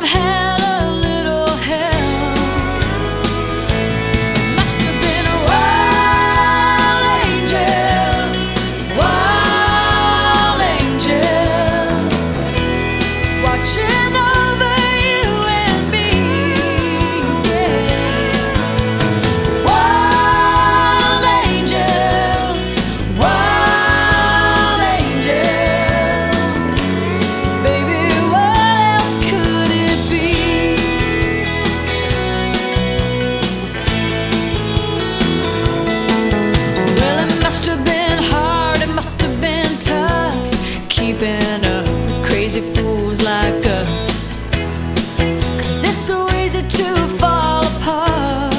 have had a little help. Must have been wild angels, watching over you and me. Yeah. Wild angels, baby, what else could it be? Well, it must have been hard, it must have been tough, keeping up with crazy fools like us. 'Cause it's so easy to fall apart.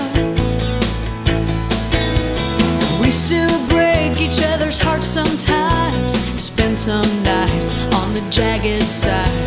We still break each other's hearts sometimes, spend some nights on the jagged side.